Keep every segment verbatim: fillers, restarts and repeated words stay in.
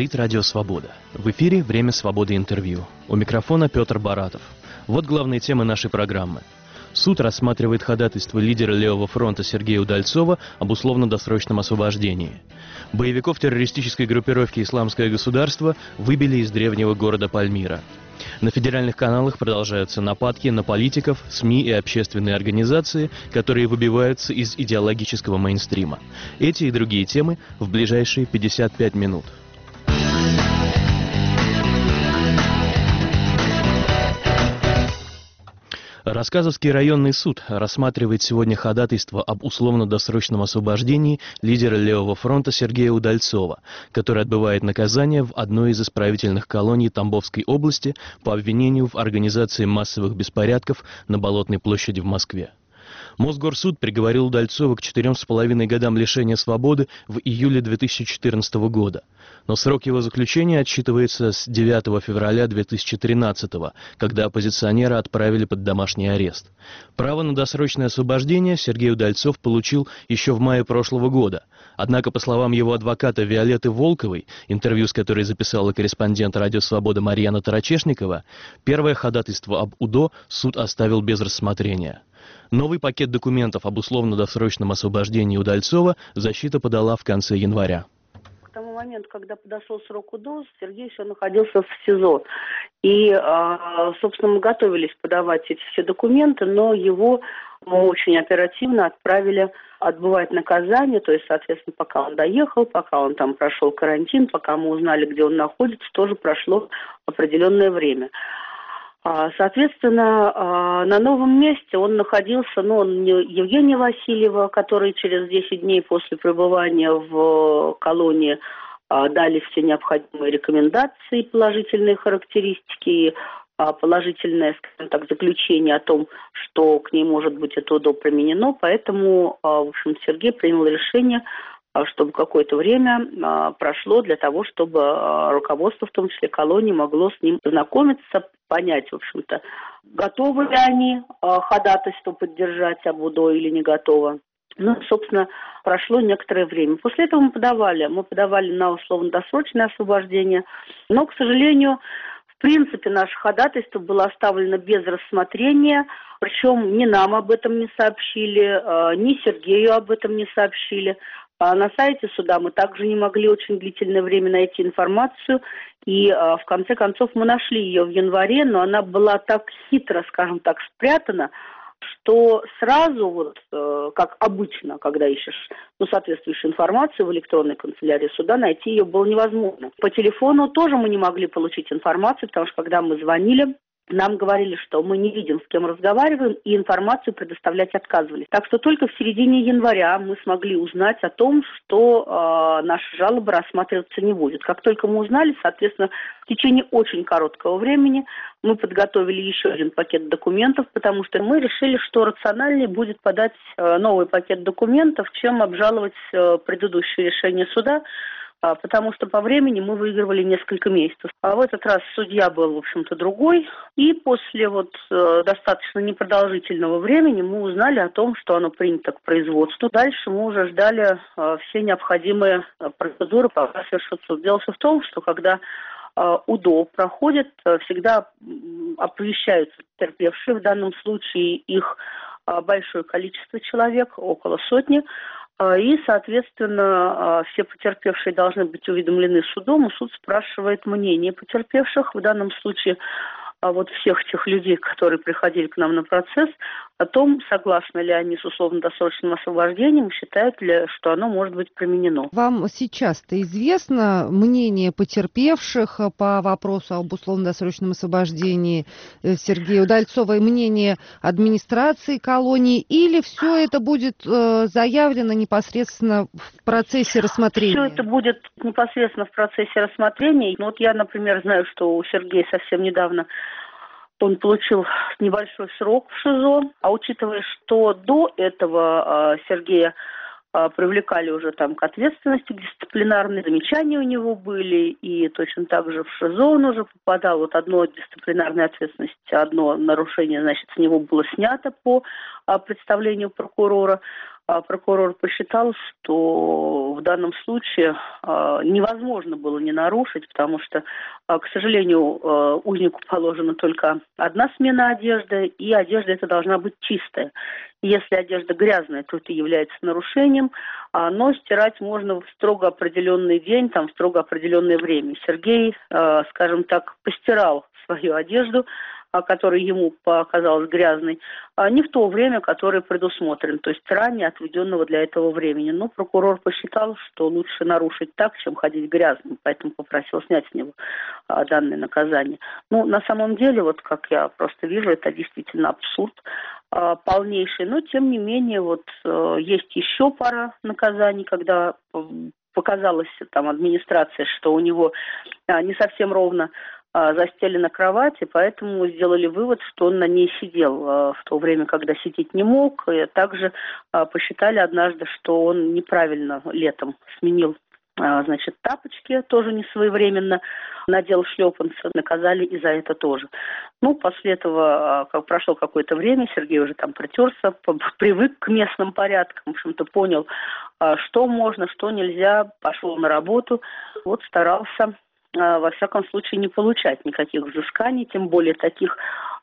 Говорит Радио Свобода. В эфире «Время свободы интервью». У микрофона Петр Баратов. Вот главные темы нашей программы. Суд рассматривает ходатайство лидера Левого фронта Сергея Удальцова об условно-досрочном освобождении. Боевиков террористической группировки «Исламское государство» выбили из древнего города Пальмира. На федеральных каналах продолжаются нападки на политиков, СМИ и общественные организации, которые выбиваются из идеологического мейнстрима. Эти и другие темы в ближайшие пятьдесят пять минут. Рассказовский районный суд рассматривает сегодня ходатайство об условно-досрочном освобождении лидера Левого фронта Сергея Удальцова, который отбывает наказание в одной из исправительных колоний Тамбовской области по обвинению в организации массовых беспорядков на Болотной площади в Москве. Мосгорсуд приговорил Удальцова к четырем с половиной годам лишения свободы в июле две тысячи четырнадцатого года, но срок его заключения отсчитывается с девятого февраля две тысячи тринадцатого, когда оппозиционера отправили под домашний арест. Право на досрочное освобождение Сергей Удальцов получил еще в мае прошлого года. Однако, по словам его адвоката Виолетты Волковой, интервью с которой записала корреспондент «Радио Свобода» Марьяна Тарачешникова, первое ходатайство об УДО суд оставил без рассмотрения. Новый пакет документов об условно-досрочном освобождении Удальцова защита подала в конце января. К тому моменту, когда подошел срок УДО, Сергей еще находился в СИЗО. И, собственно, мы готовились подавать эти все документы, но его мы очень оперативно отправили отбывать наказание. То есть, соответственно, пока он доехал, пока он там прошел карантин, пока мы узнали, где он находится, тоже прошло определенное время. Соответственно, на новом месте он находился, ну, он не Евгения Васильева, который через десять дней после пребывания в колонии дали все необходимые рекомендации, положительные характеристики, положительное, скажем так, заключение о том, что к ней может быть это УДО применено. Поэтому, в общем, Сергей принял решение, чтобы какое-то время а, прошло для того, чтобы а, руководство, в том числе колонии, могло с ним познакомиться, понять, в общем-то, готовы ли они а, ходатайство поддержать об УДО или не готовы. Ну, собственно, прошло некоторое время. После этого мы подавали, мы подавали на условно-досрочное освобождение, но, к сожалению, в принципе, наше ходатайство было оставлено без рассмотрения, причем ни нам об этом не сообщили, ни Сергею об этом не сообщили. А на сайте суда мы также не могли очень длительное время найти информацию, и в конце концов мы нашли ее в январе, но она была так хитро, скажем так, спрятана, что сразу, вот, как обычно, когда ищешь ну, соответствующую информацию в электронной канцелярии суда, найти ее было невозможно. По телефону тоже мы не могли получить информацию, потому что когда мы звонили, нам говорили, что мы не видим, с кем разговариваем, и информацию предоставлять отказывались. Так что только в середине января мы смогли узнать о том, что э, наша жалоба рассматриваться не будет. Как только мы узнали, соответственно, в течение очень короткого времени мы подготовили еще один пакет документов, потому что мы решили, что рациональнее будет подать э, новый пакет документов, чем обжаловать э, предыдущее решение суда, потому что по времени мы выигрывали несколько месяцев. А в этот раз судья был, в общем-то, другой. И после вот э, достаточно непродолжительного времени мы узнали о том, что оно принято к производству. Дальше мы уже ждали э, все необходимые э, процедуры, пока совершится суд. Дело все в том, что когда э, УДО проходит, э, всегда э, оповещаются потерпевшие. В данном случае их э, большое количество человек, около сотни. И, соответственно, все потерпевшие должны быть уведомлены судом, и суд спрашивает мнение потерпевших. В данном случае вот всех тех людей, которые приходили к нам на процесс, о том, согласны ли они с условно-досрочным освобождением, считают ли, что оно может быть применено. Вам сейчас-то известно мнение потерпевших по вопросу об условно-досрочном освобождении Сергея Удальцова и мнение администрации колонии, или все это будет э, заявлено непосредственно в процессе рассмотрения? Все это будет непосредственно в процессе рассмотрения. Ну, вот я, например, знаю, что у Сергея совсем недавно он получил небольшой срок в ШИЗО, а учитывая, что до этого э, Сергея э, привлекали уже там к ответственности, к дисциплинарной, замечания у него были, и точно так же в ШИЗО он уже попадал. Вот одно дисциплинарной ответственности, одно нарушение, значит, с него было снято по э, представлению прокурора. А прокурор посчитал, что в данном случае а, невозможно было не нарушить, потому что, а, к сожалению, а, узнику положена только одна смена одежды, и одежда эта должна быть чистая. Если одежда грязная, то это является нарушением, а, но стирать можно в строго определенный день, там, в строго определенное время. Сергей, а, скажем так, постирал свою одежду, которая ему показалась грязной, а не в то время, которое предусмотрено, то есть ранее отведенного для этого времени. Но прокурор посчитал, что лучше нарушить так, чем ходить грязным, поэтому попросил снять с него а, данное наказание. Ну, на самом деле, вот как я просто вижу, это действительно абсурд а, полнейший, но тем не менее, вот а, есть еще пара наказаний, когда показалось там администрации, что у него а, не совсем ровно застелена кровать, и поэтому сделали вывод, что он на ней сидел в то время, когда сидеть не мог. И также посчитали однажды, что он неправильно летом сменил, значит, тапочки, тоже не своевременно, надел шлепанцы, наказали и за это тоже. Ну, после этого, как прошло какое-то время, Сергей уже там протерся, привык к местным порядкам, в общем-то понял, что можно, что нельзя, пошел на работу, вот старался во всяком случае не получать никаких взысканий, тем более таких,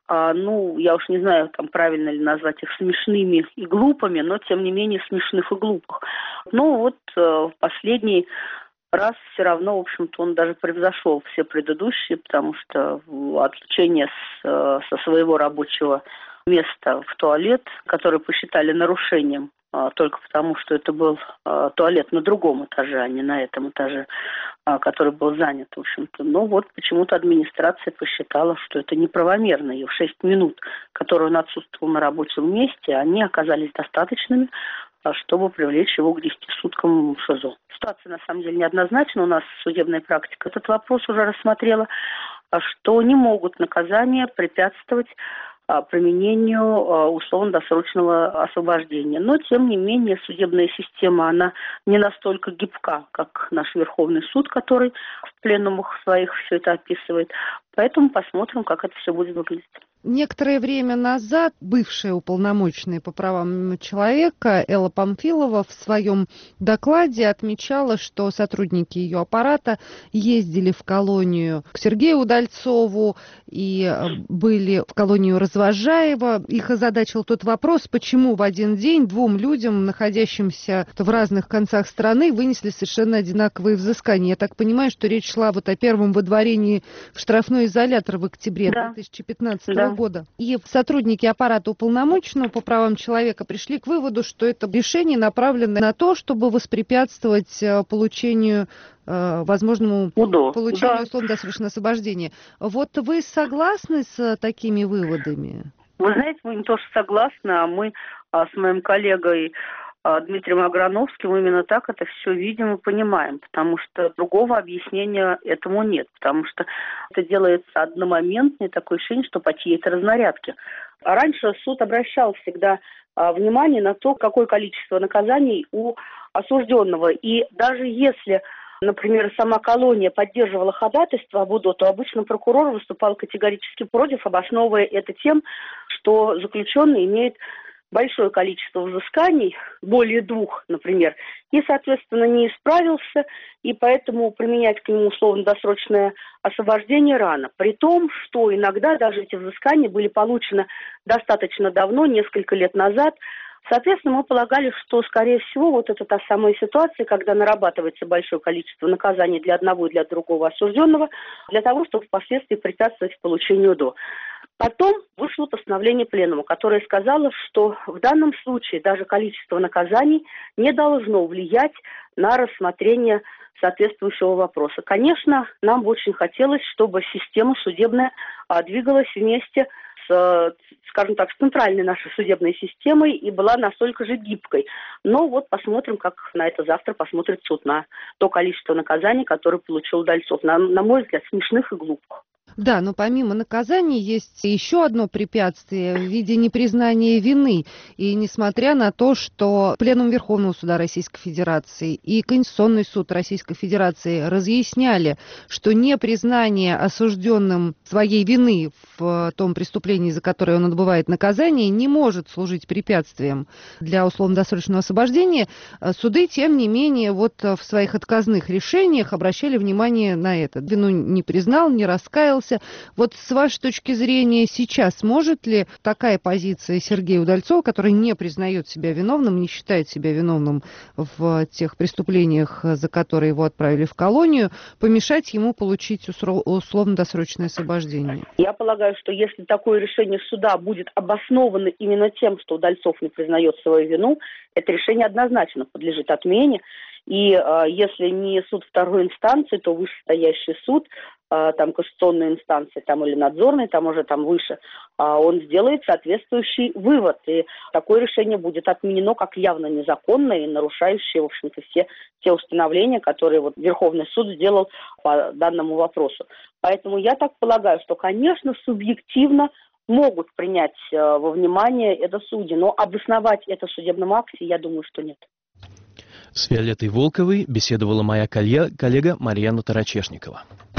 ну, я уж не знаю, там правильно ли назвать их смешными и глупыми, но тем не менее смешных и глупых. Ну вот в последний раз все равно, в общем-то, он даже превзошел все предыдущие, потому что отлучение с, со своего рабочего места в туалет, который посчитали нарушением, только потому, что это был а, туалет на другом этаже, а не на этом этаже, а, который был занят, в общем-то. Но вот почему-то администрация посчитала, что это неправомерно. И в шесть минут, которые он отсутствовал на рабочем месте, они оказались достаточными, а, чтобы привлечь его к десяти суткам в ШИЗО. Ситуация, на самом деле, неоднозначна. У нас судебная практика этот вопрос уже рассмотрела, что не могут наказания препятствовать применению условно-досрочного освобождения. Но, тем не менее, судебная система, она не настолько гибка, как наш Верховный суд, который в пленумах своих все это описывает. Поэтому посмотрим, как это все будет выглядеть. Некоторое время назад бывшая уполномоченная по правам человека Элла Памфилова в своем докладе отмечала, что сотрудники ее аппарата ездили в колонию к Сергею Удальцову и были в колонию Развозжаева. Их озадачил тот вопрос, почему в один день двум людям, находящимся в разных концах страны, вынесли совершенно одинаковые взыскания. Я так понимаю, что речь шла вот о первом выдворении в штрафной изолятор в октябре да. две тысячи пятнадцатого да. года. И сотрудники аппарата уполномоченного по правам человека пришли к выводу, что это решение направлено на то, чтобы воспрепятствовать получению, возможному УДО. получению да. условно-досрочного освобождения. Вот вы согласны с такими выводами? Вы знаете, мы не то что согласны, а мы а, с моим коллегой Дмитрием Аграновским именно так это все видим и понимаем, потому что другого объяснения этому нет, потому что это делается одномоментно, и такое ощущение, что по чьей-то разнарядке. А раньше суд обращал всегда а, внимание на то, какое количество наказаний у осужденного, и даже если, например, сама колония поддерживала ходатайство об УДО, то обычно прокурор выступал категорически против, обосновывая это тем, что заключенный имеет большое количество взысканий, более двух, например, и, соответственно, не исправился, и поэтому применять к нему условно-досрочное освобождение рано. При том, что иногда даже эти взыскания были получены достаточно давно, несколько лет назад. Соответственно, мы полагали, что, скорее всего, вот это та самая ситуация, когда нарабатывается большое количество наказаний для одного и для другого осужденного, для того, чтобы впоследствии препятствовать получению УДО. Потом вышло постановление Пленума, которое сказало, что в данном случае даже количество наказаний не должно влиять на рассмотрение соответствующего вопроса. Конечно, нам бы очень хотелось, чтобы система судебная а, двигалась вместе с, скажем так, с центральной нашей судебной системой и была настолько же гибкой. Но вот посмотрим, как на это завтра посмотрит суд, на то количество наказаний, которое получил Удальцов. На, на мой взгляд, смешных и глупых. Да, но помимо наказаний есть еще одно препятствие в виде непризнания вины. И несмотря на то, что Пленум Верховного суда Российской Федерации и Конституционный суд Российской Федерации разъясняли, что непризнание осужденным своей вины в том преступлении, за которое он отбывает наказание, не может служить препятствием для условно-досрочного освобождения, суды, тем не менее, вот в своих отказных решениях обращали внимание на это. Вину не признал, не раскаялся. Вот с вашей точки зрения сейчас может ли такая позиция Сергея Удальцова, который не признает себя виновным, не считает себя виновным в тех преступлениях, за которые его отправили в колонию, помешать ему получить условно-досрочное освобождение? Я полагаю, что если такое решение суда будет обосновано именно тем, что Удальцов не признает свою вину, это решение однозначно подлежит отмене. И э, если не суд второй инстанции, то вышестоящий суд, э, там конституционной инстанции, там или надзорной, там уже там выше, э, он сделает соответствующий вывод. И такое решение будет отменено как явно незаконное и нарушающее, в общем-то, все те установления, которые вот Верховный суд сделал по данному вопросу. Поэтому я так полагаю, что, конечно, субъективно могут принять э, во внимание это судьи, но обосновать это в судебном акте, я думаю, что нет. С Виолеттой Волковой беседовала моя коллега Марьяна Тарачешникова.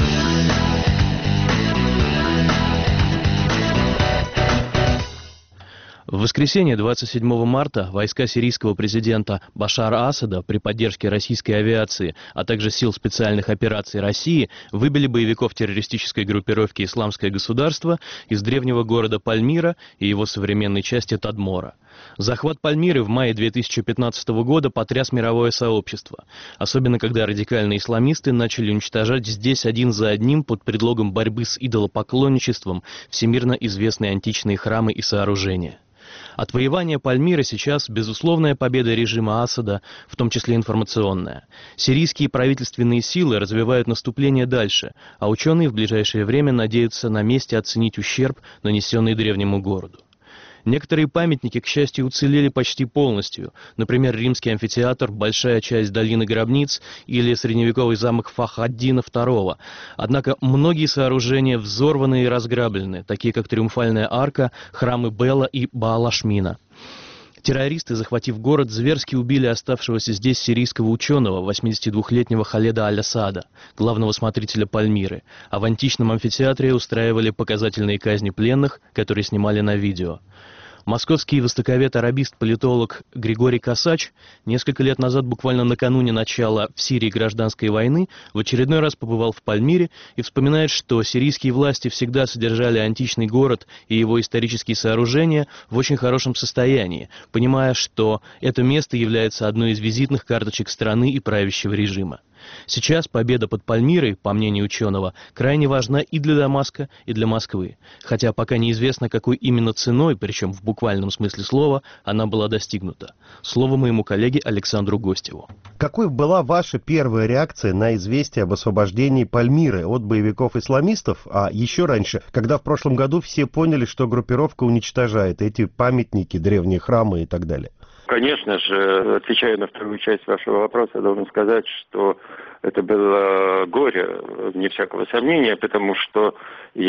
В воскресенье двадцать седьмого марта войска сирийского президента Башара Асада при поддержке российской авиации, а также сил специальных операций России выбили боевиков террористической группировки «Исламское государство» из древнего города Пальмира и его современной части Тадмора. Захват Пальмиры в мае две тысячи пятнадцатого года потряс мировое сообщество, особенно когда радикальные исламисты начали уничтожать здесь один за одним под предлогом борьбы с идолопоклонничеством всемирно известные античные храмы и сооружения. Отвоевание Пальмиры сейчас безусловная победа режима Асада, в том числе информационная. Сирийские правительственные силы развивают наступление дальше, а ученые в ближайшее время надеются на месте оценить ущерб, нанесенный древнему городу. Некоторые памятники, к счастью, уцелели почти полностью. Например, римский амфитеатр, большая часть долины гробниц или средневековый замок Фахр-ад-Дина второго. Однако многие сооружения взорваны и разграблены, такие как Триумфальная арка, храмы Бела и Баал-Ашмина. Террористы, захватив город, зверски убили оставшегося здесь сирийского ученого, восьмидесятидвухлетнего Халеда Аль-Асада, главного смотрителя Пальмиры, а в античном амфитеатре устраивали показательные казни пленных, которые снимали на видео. Московский востоковед-арабист-политолог Григорий Косач несколько лет назад, буквально накануне начала в Сирии гражданской войны, в очередной раз побывал в Пальмире и вспоминает, что сирийские власти всегда содержали античный город и его исторические сооружения в очень хорошем состоянии, понимая, что это место является одной из визитных карточек страны и правящего режима. Сейчас победа под Пальмирой, по мнению ученого, крайне важна и для Дамаска, и для Москвы, хотя пока неизвестно, какой именно ценой, причем в буквальном смысле слова, она была достигнута. Слово моему коллеге Александру Гостеву. Какой была ваша первая реакция на известие об освобождении Пальмиры от боевиков-исламистов, а еще раньше, когда в прошлом году все поняли, что группировка уничтожает эти памятники, древние храмы и так далее? Конечно же, отвечая на вторую часть вашего вопроса, я должен сказать, что это было горе, вне всякого сомнения, потому что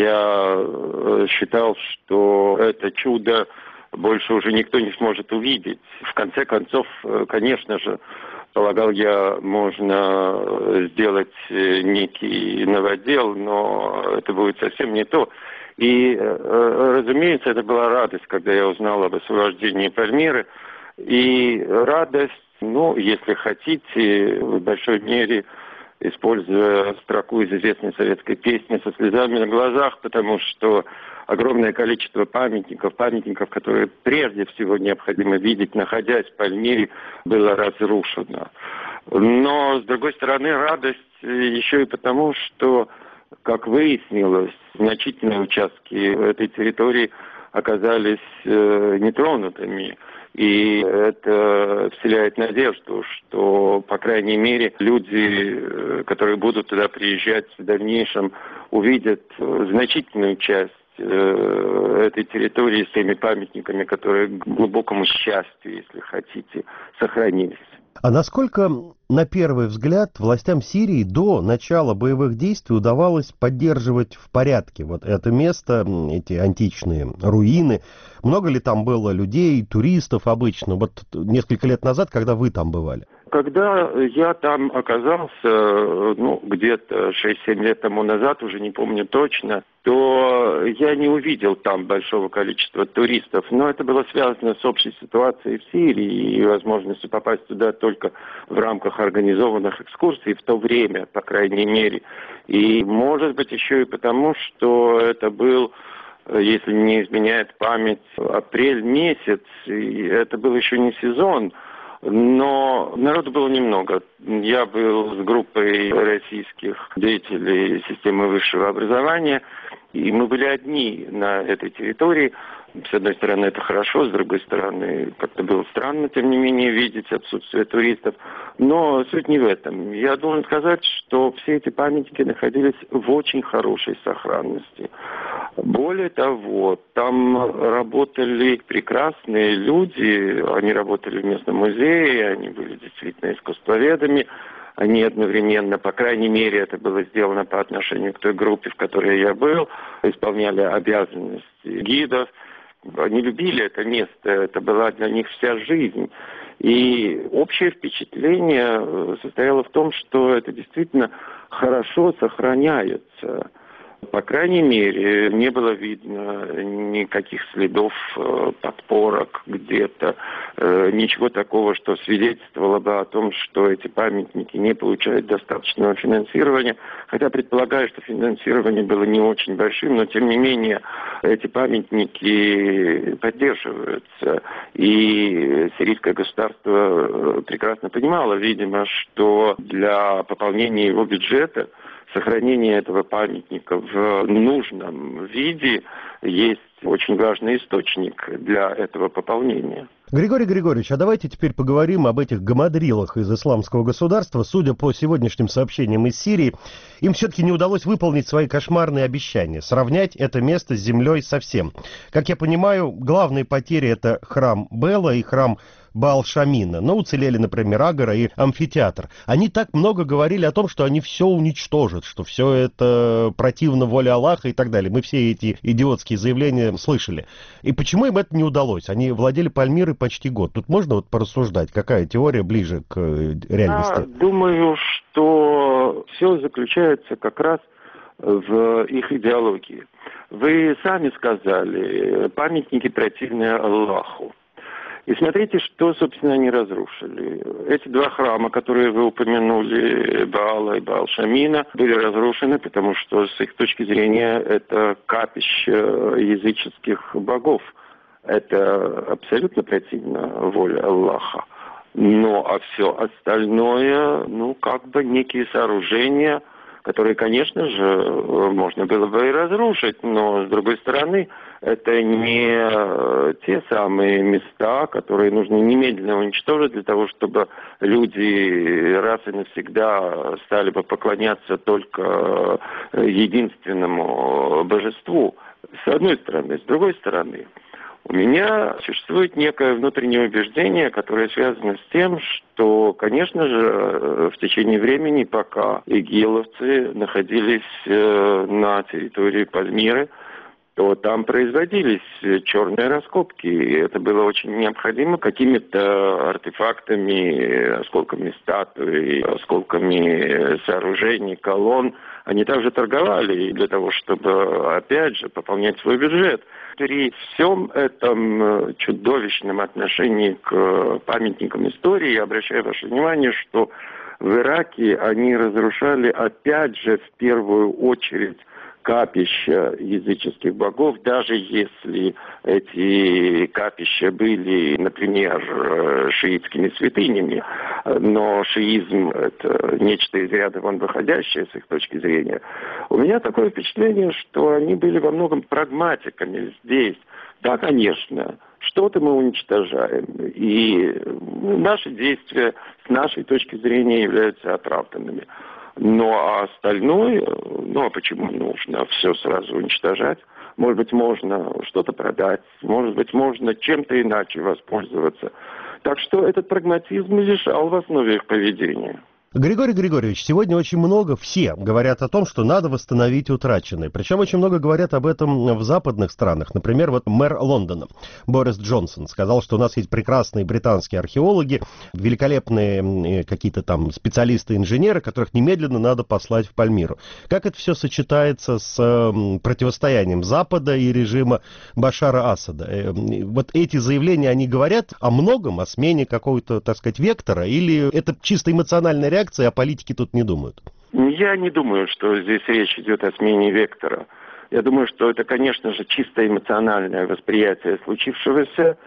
я считал, что это чудо больше уже никто не сможет увидеть. В конце концов, конечно же, полагал я, можно сделать некий новодел, но это будет совсем не то. И, разумеется, это была радость, когда я узнал об освобождении Пальмиры. И радость, ну, если хотите, в большой мере, используя строку из известной советской песни, со слезами на глазах, потому что огромное количество памятников, памятников, которые прежде всего необходимо видеть, находясь в Пальмире, было разрушено. Но, с другой стороны, радость еще и потому, что, как выяснилось, значительные участки этой территории оказались э, нетронутыми. И это вселяет надежду, что, по крайней мере, люди, которые будут туда приезжать в дальнейшем, увидят значительную часть этой этой территории с теми памятниками, которые к глубокому счастью, если хотите, сохранились. А насколько, на первый взгляд, властям Сирии до начала боевых действий удавалось поддерживать в порядке вот это место, эти античные руины? Много ли там было людей, туристов обычно? Вот несколько лет назад, когда вы там бывали? Когда я там оказался, ну, где-то шесть-семь лет тому назад, уже не помню точно, то я не увидел там большого количества туристов. Но это было связано с общей ситуацией в Сирии и возможностью попасть туда только в рамках организованных экскурсий в то время, по крайней мере. И, может быть, еще и потому, что это был, если не изменяет память, апрель месяц, и это был еще не сезон. Но народу было немного. Я был с группой российских деятелей системы высшего образования, и мы были одни на этой территории. С одной стороны, это хорошо, с другой стороны, как-то было странно, тем не менее, видеть отсутствие туристов. Но суть не в этом. Я должен сказать, что все эти памятники находились в очень хорошей сохранности. Более того, там работали прекрасные люди, они работали в местном музее, они были действительно искусствоведами, они одновременно, по крайней мере, это было сделано по отношению к той группе, в которой я был, исполняли обязанности гидов. Они любили это место, это была для них вся жизнь. И общее впечатление состояло в том, что это действительно хорошо сохраняется. По крайней мере, не было видно никаких следов подпорок где-то, ничего такого, что свидетельствовало бы о том, что эти памятники не получают достаточного финансирования. Хотя предполагаю, что финансирование было не очень большим, но тем не менее эти памятники поддерживаются. И сирийское государство прекрасно понимало, видимо, что для пополнения его бюджета сохранение этого памятника в нужном виде есть очень важный источник для этого пополнения. Григорий Григорьевич, а давайте теперь поговорим об этих гамадрилах из исламского государства. Судя по сегодняшним сообщениям из Сирии, им все-таки не удалось выполнить свои кошмарные обещания, сравнять это место с землей совсем. Как я понимаю, главные потери — это храм Бела и храм Баал-Шамина. Но уцелели, например, Агора и амфитеатр. Они так много говорили о том, что они все уничтожат, что все это противно воле Аллаха и так далее. Мы все эти идиотские заявления слышали. И почему им это не удалось? Они владели Пальмирой почти год. Тут можно вот порассуждать, какая теория ближе к реальности? Я думаю, что все заключается как раз в их идеологии. Вы сами сказали, памятники противные Аллаху. И смотрите, что, собственно, они разрушили. Эти два храма, которые вы упомянули, Баала и Баал-Шамина, были разрушены, потому что, с их точки зрения, это капище языческих богов. Это абсолютно противно воле Аллаха. Ну, а все остальное, ну, как бы некие сооружения, которые, конечно же, можно было бы и разрушить, но, с другой стороны, это не те самые места, которые нужно немедленно уничтожить для того, чтобы люди раз и навсегда стали бы поклоняться только единственному божеству. С одной стороны. С другой стороны, у меня существует некое внутреннее убеждение, которое связано с тем, что, конечно же, в течение времени, пока игиловцы находились на территории Пальмиры, то там производились черные раскопки. И это было очень необходимо какими-то артефактами, осколками статуи, осколками сооружений, колонн. Они также торговали для того, чтобы, опять же, пополнять свой бюджет. При всем этом чудовищном отношении к памятникам истории я обращаю ваше внимание, что в Ираке они разрушали, опять же, в первую очередь, капища языческих богов, даже если эти капища были, например, шиитскими святынями. Но шиизм — это нечто из ряда вон выходящее с их точки зрения. У меня такое впечатление, что они были во многом прагматиками здесь. Да, конечно, что-то мы уничтожаем. И наши действия с нашей точки зрения являются оправданными. Ну, а остальное, ну, а почему нужно все сразу уничтожать? может быть, можно что-то продать, может быть, можно чем-то иначе воспользоваться. Так что этот прагматизм лежал в основе их поведения. Григорий Григорьевич, сегодня очень много, все говорят о том, что надо восстановить утраченное. Причем очень много говорят об этом в западных странах. Например, вот мэр Лондона Борис Джонсон сказал, что у нас есть прекрасные британские археологи, великолепные какие-то там специалисты-инженеры, которых немедленно надо послать в Пальмиру. Как это все сочетается с противостоянием Запада и режима Башара Асада? Вот эти заявления, они говорят о многом, о смене какого-то, так сказать, вектора, или это чисто эмоциональная реакция? Реакции, а политики тут не думают? Я не думаю, что здесь речь идет о смене вектора. Я думаю, что это, конечно же, чисто эмоциональное восприятие случившегося.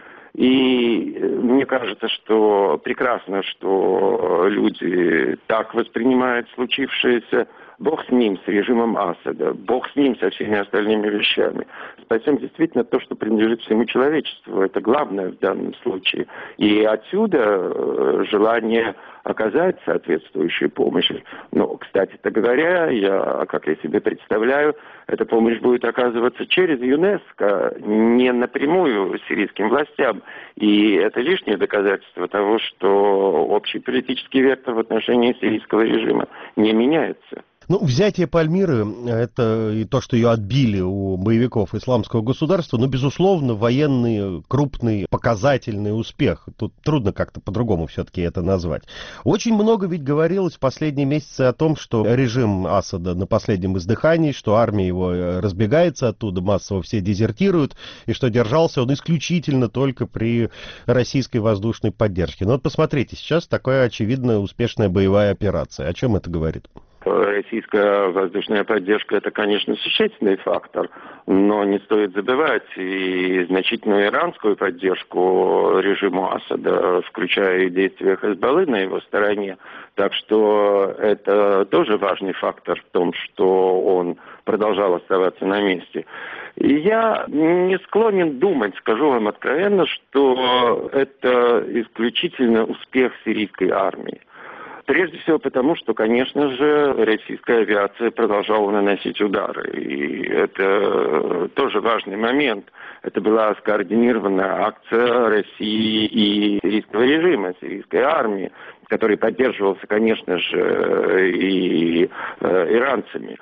И мне кажется, что прекрасно, что люди так воспринимают случившееся. Бог с ним, с режимом Асада, Бог с ним, со всеми остальными вещами. Спасем действительно то, что принадлежит всему человечеству. Это главное в данном случае. И отсюда желание оказать соответствующую помощь. Но, кстати-то говоря, я, как я себе представляю, эта помощь будет оказываться через ЮНЕСКО, не напрямую сирийским властям. И это лишнее доказательство того, что общий политический вектор в отношении сирийского режима не меняется. Ну, взятие Пальмиры, это и то, что ее отбили у боевиков исламского государства, ну, безусловно, военный, крупный, показательный успех. Тут трудно как-то по-другому все-таки это назвать. Очень много ведь говорилось в последние месяцы о том, что режим Асада на последнем издыхании, что армия его разбегается оттуда, массово все дезертируют, и что держался он исключительно только при российской воздушной поддержке. Но вот посмотрите, сейчас такая очевидная успешная боевая операция. О чем это говорит? Российская воздушная поддержка – это, конечно, существенный фактор, но не стоит забывать и значительную иранскую поддержку режиму Асада, включая и действия Хезболлы на его стороне. Так что это тоже важный фактор в том, что он продолжал оставаться на месте. И я не склонен думать, скажу вам откровенно, что это исключительно успех сирийской армии. Прежде всего потому, что, конечно же, российская авиация продолжала наносить удары. И это тоже важный момент. Это была скоординированная акция России и сирийского режима, сирийской армии, который поддерживался, конечно же, и э, иранцами.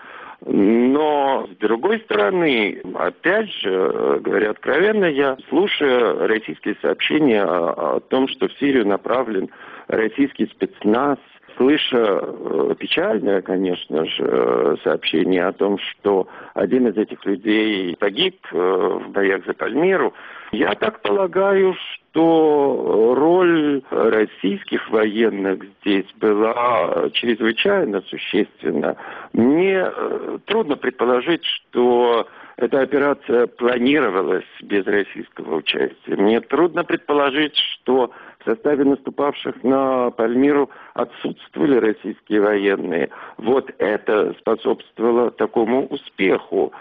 Но, с другой стороны, опять же, говоря откровенно, я слушаю российские сообщения о, о том, что в Сирию направлен российский спецназ, слыша печальное, конечно же, сообщение о том, что один из этих людей погиб в боях за Пальмиру, я так полагаю, что роль российских военных здесь была чрезвычайно существенна. Мне трудно предположить, что эта операция планировалась без российского участия. Мне трудно предположить, что в составе наступавших на Пальмиру отсутствовали российские военные. Вот это способствовало такому успеху.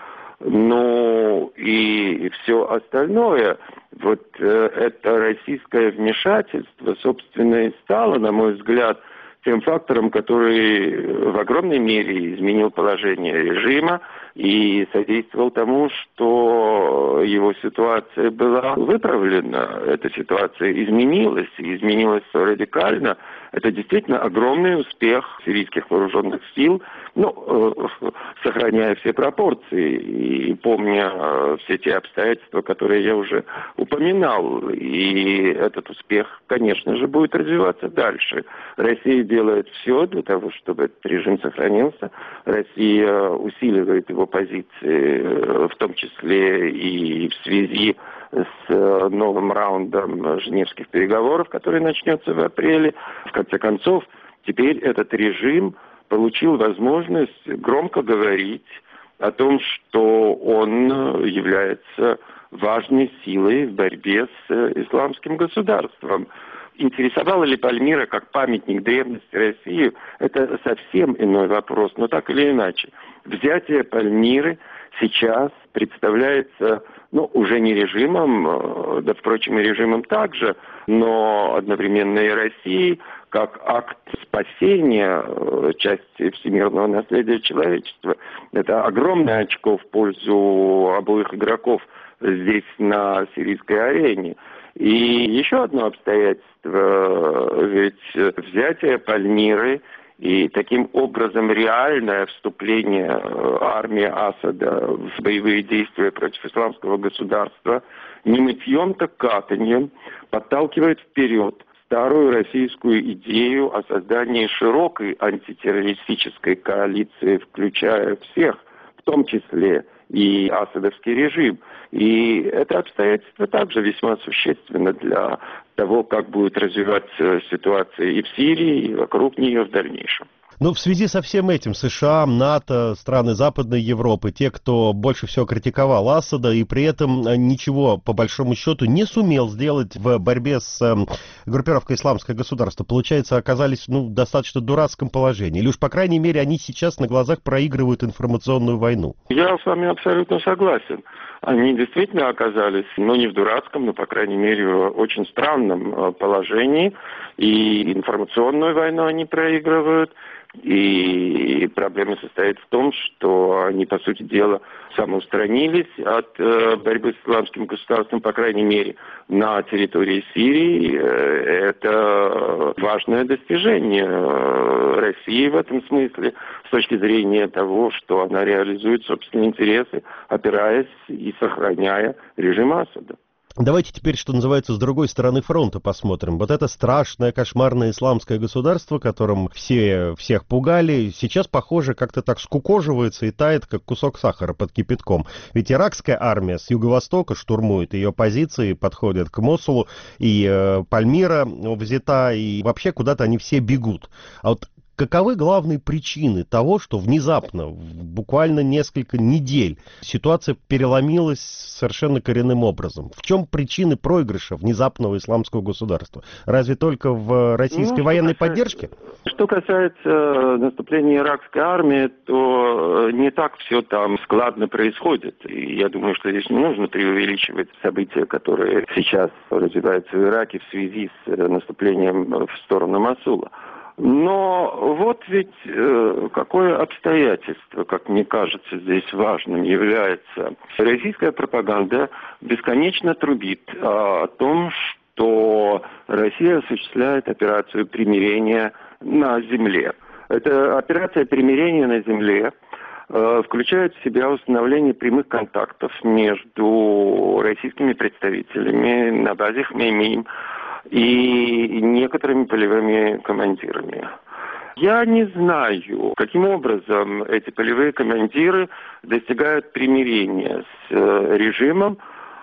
Ну и все остальное, вот э, это российское вмешательство, собственно, и стало, на мой взгляд, тем фактором, который в огромной мере изменил положение режима и содействовал тому, что его ситуация была выправлена. Эта ситуация изменилась, и изменилась радикально. Это действительно огромный успех сирийских вооруженных сил, ну, э, сохраняя все пропорции и помня э, все те обстоятельства, которые я уже упоминал. И этот успех, конечно же, будет развиваться дальше. Россия делает все для того, чтобы этот режим сохранился. Россия усиливает его позиции, в том числе и в связи с новым раундом женевских переговоров, который начнется в апреле. В конце концов, теперь этот режим получил возможность громко говорить о том, что он является важной силой в борьбе с исламским государством. Интересовала ли Пальмира как памятник древности России, это совсем иной вопрос, но так или иначе. Взятие Пальмиры сейчас представляется, ну, уже не режимом, да, впрочем, и режимом также, но одновременно и Россией, как акт спасения спасение части всемирного наследия человечества. Это огромное очко в пользу обоих игроков здесь, на сирийской арене. И еще одно обстоятельство, ведь взятие Пальмиры и таким образом реальное вступление армии Асада в боевые действия против исламского государства не мытьем, так катаньем подталкивает вперед старую российскую идею о создании широкой антитеррористической коалиции, включая всех, в том числе и асадовский режим. И это обстоятельство также весьма существенно для того, как будет развиваться ситуация и в Сирии, и вокруг нее в дальнейшем. Ну, в связи со всем этим США, НАТО, страны Западной Европы, те, кто больше всего критиковал Асада и при этом ничего, по большому счету, не сумел сделать в борьбе с э, группировкой «Исламское государство», получается, оказались ну, в достаточно дурацком положении. Или уж, по крайней мере, они сейчас на глазах проигрывают информационную войну. Я с вами абсолютно согласен. Они действительно оказались, ну, не в дурацком, но, по крайней мере, в очень странном положении. И информационную войну они проигрывают. И проблема состоит в том, что они, по сути дела, самоустранились от э, борьбы с исламским государством, по крайней мере, на территории Сирии. Это важное достижение России в этом смысле, с точки зрения того, что она реализует собственные интересы, опираясь и сохраняя режим Асада. Давайте теперь, что называется, с другой стороны фронта посмотрим. Вот это страшное, кошмарное исламское государство, которым все всех пугали, сейчас, похоже, как-то так скукоживается и тает, как кусок сахара под кипятком. Ведь иракская армия с юго-востока штурмует ее позиции, подходит к Мосулу, и э, Пальмира взята, и вообще куда-то они все бегут. А вот каковы главные причины того, что внезапно, в буквально несколько недель, ситуация переломилась совершенно коренным образом? В чем причины проигрыша внезапного исламского государства? Разве только в российской ну, военной касается, поддержке? Что касается наступления иракской армии, то не так все там складно происходит. И я думаю, что здесь не нужно преувеличивать события, которые сейчас развиваются в Ираке в связи с наступлением в сторону Мосула. Но вот ведь э, какое обстоятельство, как мне кажется, здесь важным является. Российская пропаганда бесконечно трубит о том, что Россия осуществляет операцию примирения на земле. Эта операция примирения на земле э, включает в себя установление прямых контактов между российскими представителями на базе Хмеймим и некоторыми полевыми командирами. Я не знаю, каким образом эти полевые командиры достигают примирения с э, режимом,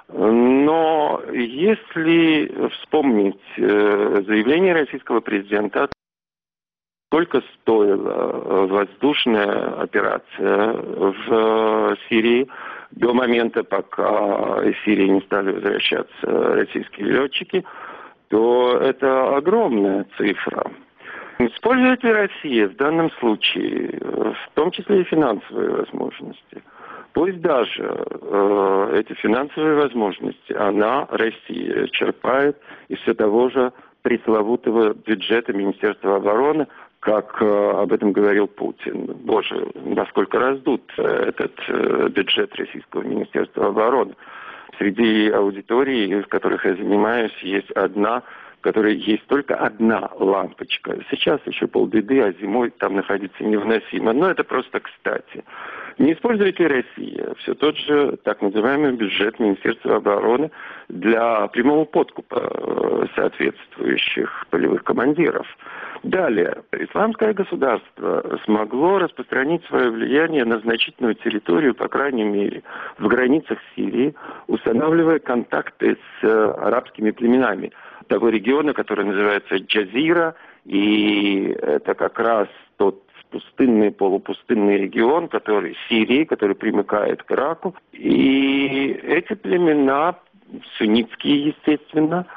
но если вспомнить э, заявление российского президента, сколько стоила воздушная операция в Сирии до момента, пока из Сирии не стали возвращаться российские летчики, то это огромная цифра. Использует ли Россия в данном случае, в том числе и финансовые возможности? Пусть даже э, эти финансовые возможности она, Россия, черпает из все того же пресловутого бюджета Министерства обороны, как э, об этом говорил Путин. Боже, насколько раздут э, этот э, бюджет Российского Министерства обороны. Среди аудитории, в которых я занимаюсь, есть одна, в которой есть только одна лампочка. Сейчас еще полбеды, а зимой там находиться невыносимо. Но это просто кстати. Не использует ли Россия все тот же так называемый бюджет Министерства обороны для прямого подкупа соответствующих полевых командиров? Далее, исламское государство смогло распространить свое влияние на значительную территорию, по крайней мере, в границах Сирии, устанавливая контакты с арабскими племенами того региона, который называется Джазира, и это как раз тот пустынный, полупустынный регион, который Сирии, который примыкает к Ираку. И эти племена, суннитские, естественно,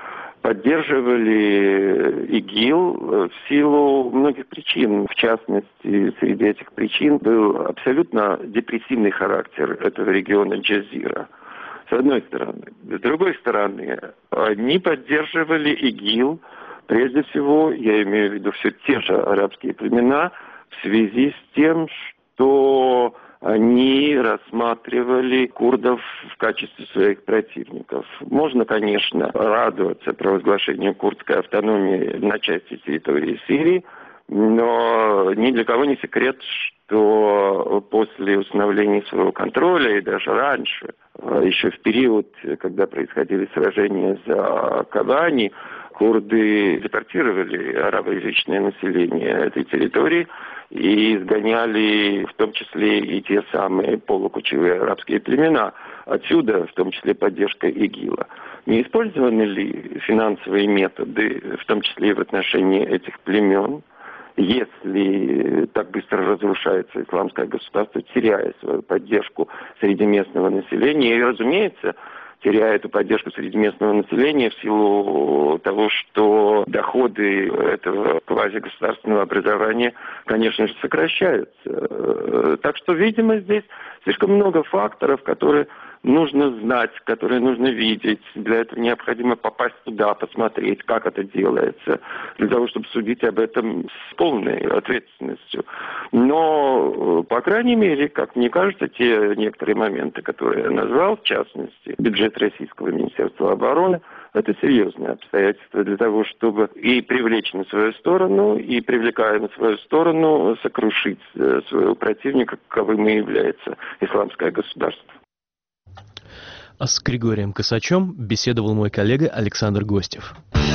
поддерживали ИГИЛ в силу многих причин. В частности, среди этих причин был абсолютно депрессивный характер этого региона Джазира. С одной стороны. С другой стороны, они поддерживали ИГИЛ Прежде всего, я имею в виду все те же арабские племена в связи с тем, что они рассматривали курдов в качестве своих противников. Можно, конечно, радоваться провозглашению курдской автономии на части территории Сирии, но ни для кого не секрет, что после установления своего контроля и даже раньше, еще в период, когда происходили сражения за Кобани, курды депортировали арабоязычное население этой территории и изгоняли в том числе и те самые полукочевые арабские племена. Отсюда, в том числе, поддержка ИГИЛа. Не использованы ли финансовые методы, в том числе и в отношении этих племен, если так быстро разрушается исламское государство, теряя свою поддержку среди местного населения и, разумеется, теряя эту поддержку среди местного населения в силу того, что доходы этого квазигосударственного образования, конечно же, сокращаются. Так что, видимо, здесь слишком много факторов, которые нужно знать, которые нужно видеть. Для этого необходимо попасть туда, посмотреть, как это делается, для того, чтобы судить об этом с полной ответственностью. Но, по крайней мере, как мне кажется, те некоторые моменты, которые я назвал, в частности, бюджет Российского Министерства обороны, это серьезные обстоятельства для того, чтобы и привлечь на свою сторону, и, привлекая на свою сторону, сокрушить своего противника, каковым и является исламское государство. А с Григорием Косачем беседовал мой коллега Александр Гостев.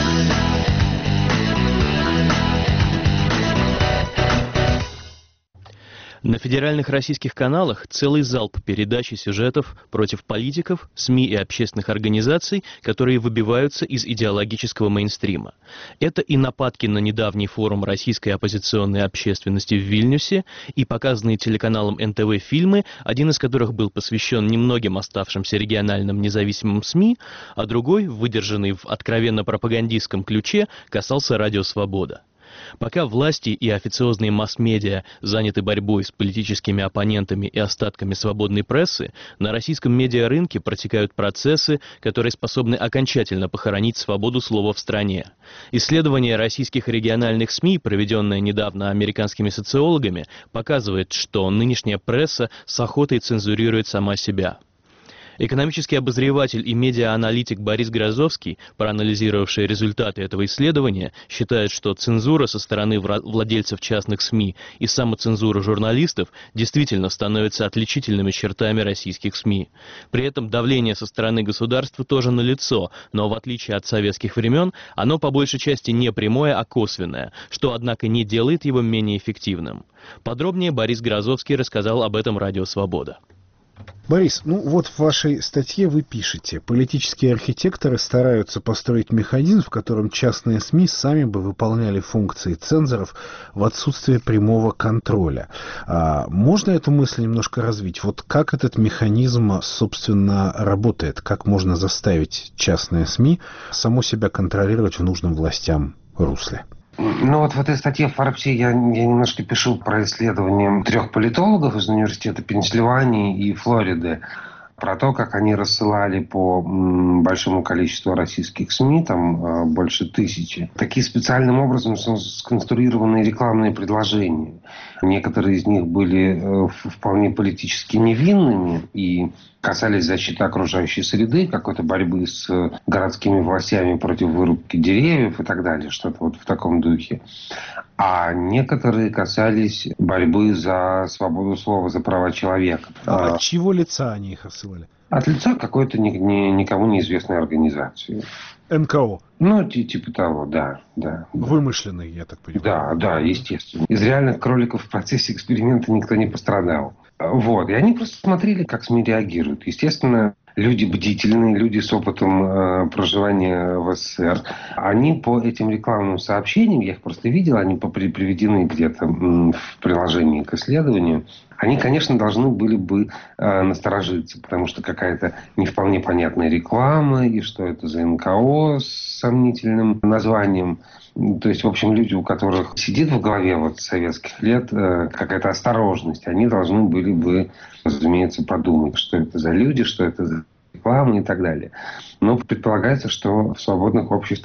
На федеральных российских каналах целый залп передач и сюжетов против политиков, СМИ и общественных организаций, которые выбиваются из идеологического мейнстрима. Это и нападки на недавний форум российской оппозиционной общественности в Вильнюсе, и показанные телеканалом эн тэ вэ фильмы, один из которых был посвящен немногим оставшимся региональным независимым СМИ, а другой, выдержанный в откровенно пропагандистском ключе, касался «Радио Свобода». Пока власти и официозные масс-медиа заняты борьбой с политическими оппонентами и остатками свободной прессы, на российском медиарынке протекают процессы, которые способны окончательно похоронить свободу слова в стране. Исследование российских региональных СМИ, проведенное недавно американскими социологами, показывает, что нынешняя пресса с охотой цензурирует сама себя. Экономический обозреватель и медиа-аналитик Борис Грозовский, проанализировавший результаты этого исследования, считает, что цензура со стороны владельцев частных СМИ и самоцензура журналистов действительно становятся отличительными чертами российских СМИ. При этом давление со стороны государства тоже налицо, но в отличие от советских времен, оно по большей части не прямое, а косвенное, что, однако, не делает его менее эффективным. Подробнее Борис Грозовский рассказал об этом «Радио Свобода». Борис, ну вот в вашей статье вы пишете: политические архитекторы стараются построить механизм, в котором частные СМИ сами бы выполняли функции цензоров в отсутствие прямого контроля. А можно эту мысль немножко развить? Вот как этот механизм, собственно, работает? Как можно заставить частные СМИ само себя контролировать в нужном властям русле? Ну вот в этой статье в Форбсе я, я немножко пишу про исследования трех политологов из университета Пенсильвании и Флориды, про то, как они рассылали по м, большому количеству российских СМИ, там э, больше тысячи, такие специальным образом сконструированные рекламные предложения. Некоторые из них были э, вполне политически невинными и касались защиты окружающей среды, какой-то борьбы с городскими властями против вырубки деревьев и так далее, что-то вот в таком духе. А некоторые касались борьбы за свободу слова, за права человека. А от чьего лица они их рассылали? От лица какой-то ни, ни, никому неизвестной организации. эн ка о? Ну, типа того, да, да. Вымышленный, я так понимаю. Да, да, естественно. Из реальных кроликов в процессе эксперимента никто не пострадал. Вот. И они просто смотрели, как СМИ реагируют. Естественно, люди бдительные, люди с опытом э, проживания в эс эс эс эр, они по этим рекламным сообщениям, я их просто видел, они приведены где-то м, в приложении к исследованию, они, конечно, должны были бы э, насторожиться, потому что какая-то не вполне понятная реклама, и что это за эн ка о с сомнительным названием. То есть, в общем, люди, у которых сидит в голове вот с советских лет э, какая-то осторожность, они должны были бы, разумеется, подумать, что это за люди, что это за реклама и так далее. Но предполагается, что в свободных обществах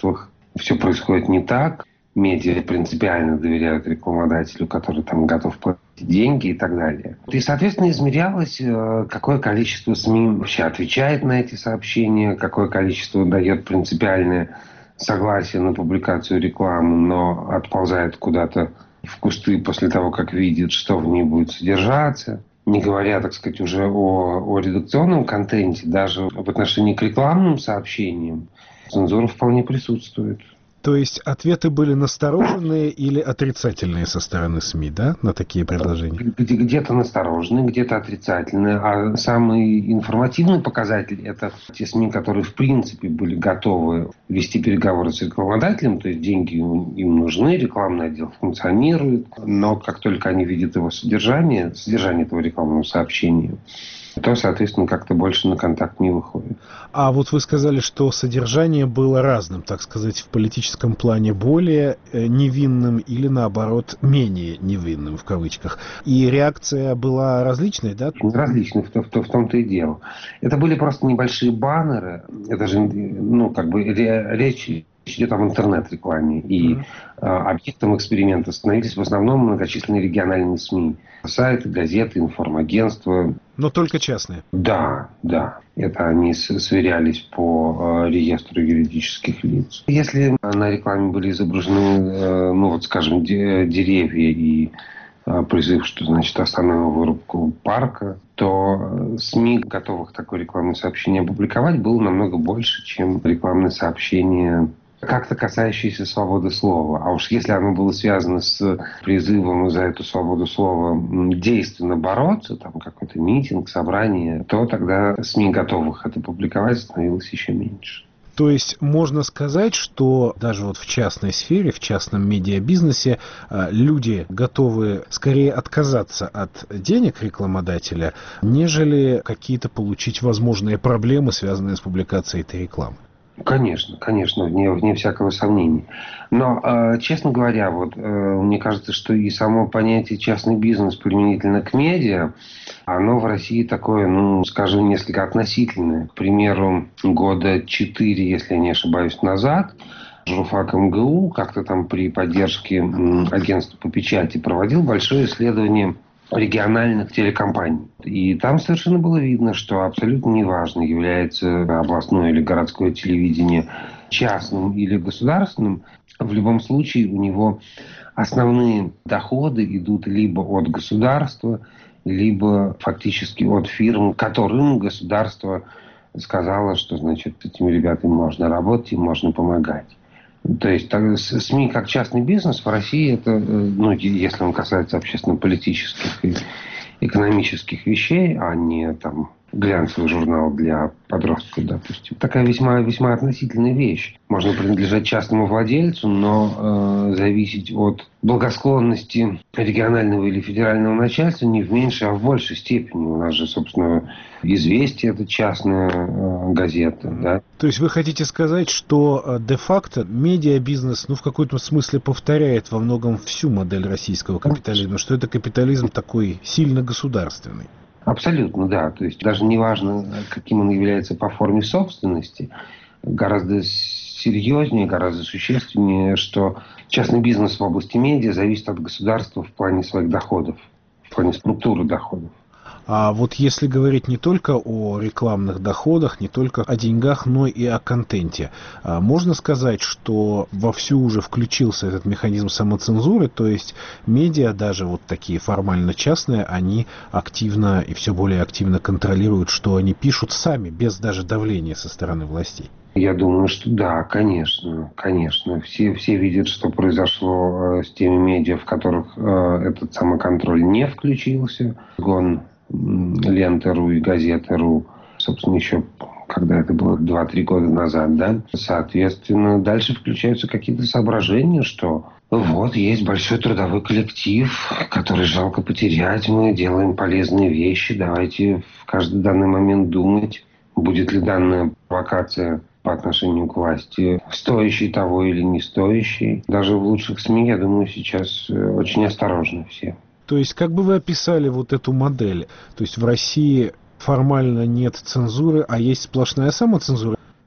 все происходит не так. Медиа принципиально доверяют рекламодателю, который там готов платить деньги и так далее. И, соответственно, измерялось, какое количество СМИ вообще отвечает на эти сообщения, какое количество дает принципиальное согласие на публикацию рекламы, но отползает куда-то в кусты после того, как видит, что в ней будет содержаться. Не говоря, так сказать, уже о, о редакционном контенте, даже в отношении к рекламным сообщениям, цензура вполне присутствует. То есть ответы были настороженные или отрицательные со стороны СМИ, да, на такие предложения? Где-то настороженные, где-то отрицательные. А самый информативный показатель – это те СМИ, которые в принципе были готовы вести переговоры с рекламодателем, то есть деньги им нужны, рекламный отдел функционирует, но как только они видят его содержание, содержание этого рекламного сообщения, то, соответственно, как-то больше на контакт не выходит. А вот вы сказали, что содержание было разным, так сказать, в политическом плане более невинным или, наоборот, менее невинным, в кавычках. И реакция была различной, да? Различной, в, в, в том-то и дело. Это были просто небольшие баннеры. Это же, ну, как бы, речь идет об интернет-рекламе. И mm-hmm. а, объектом эксперимента становились в основном многочисленные региональные СМИ. Сайты, газеты, информагентства. Но только частные? Да, да. Это они сверялись по э, реестру юридических лиц. Если на рекламе были изображены, э, ну вот, скажем, де- деревья и э, призыв, что, значит, остановим вырубку парка, то СМИ, готовых такое рекламное сообщение опубликовать, было намного больше, чем рекламное сообщение, как-то касающееся свободы слова. А уж если оно было связано с призывом за эту свободу слова действенно бороться, там какой-то митинг, собрание, то тогда СМИ, готовых это публиковать, становилось еще меньше. То есть можно сказать, что даже вот в частной сфере, в частном медиабизнесе люди готовы скорее отказаться от денег рекламодателя, нежели какие-то получить возможные проблемы, связанные с публикацией этой рекламы. Конечно, конечно, вне, вне всякого сомнения. Но, э, честно говоря, вот э, мне кажется, что и само понятие частный бизнес применительно к медиа, оно в России такое, ну, скажем, несколько относительное. К примеру, года четыре, если я не ошибаюсь, назад журфак эм гэ у как-то там при поддержке м, агентства по печати проводил большое исследование региональных телекомпаний. И там совершенно было видно, что абсолютно неважно, является областное или городское телевидение частным или государственным, в любом случае у него основные доходы идут либо от государства, либо фактически от фирм, которым государство сказало, что, значит, с этими ребятами можно работать, им можно помогать. То есть так, СМИ как частный бизнес в России, это, ну, если он касается общественно-политических и экономических вещей, а не там глянцевый журнал для подростков, допустим. Такая весьма, весьма относительная вещь. Можно принадлежать частному владельцу, но э, зависеть от благосклонности регионального или федерального начальства не в меньшей, а в большей степени. У нас же, собственно, «Известия» — это частная э, газета. Да? То есть вы хотите сказать, что де-факто медиабизнес, ну, в каком-то смысле повторяет во многом всю модель российского капитализма, что это капитализм такой сильно государственный? Абсолютно, да. То есть даже не важно, каким он является по форме собственности, гораздо серьезнее, гораздо существеннее, что частный бизнес в области медиа зависит от государства в плане своих доходов, в плане структуры доходов. А вот если говорить не только о рекламных доходах, не только о деньгах, но и о контенте, можно сказать, что вовсю уже включился этот механизм самоцензуры, то есть медиа, даже вот такие формально частные, они активно и все более активно контролируют, что они пишут сами, без даже давления со стороны властей? Я думаю, что да, конечно, конечно. Все, все видят, что произошло с теми медиа, в которых э, этот самоконтроль не включился. Гон Лента.ру и Газета.ру, собственно, еще когда это было два-три года назад, да, соответственно, дальше включаются какие-то соображения, что вот есть большой трудовой коллектив, который жалко потерять, мы делаем полезные вещи, давайте в каждый данный момент думать, будет ли данная провокация по отношению к власти стоящей того или не стоящей. Даже в лучших СМИ, я думаю, сейчас очень осторожны все. То есть, как бы вы описали вот эту модель? То есть, в России формально нет цензуры, а есть сплошная самоцензура?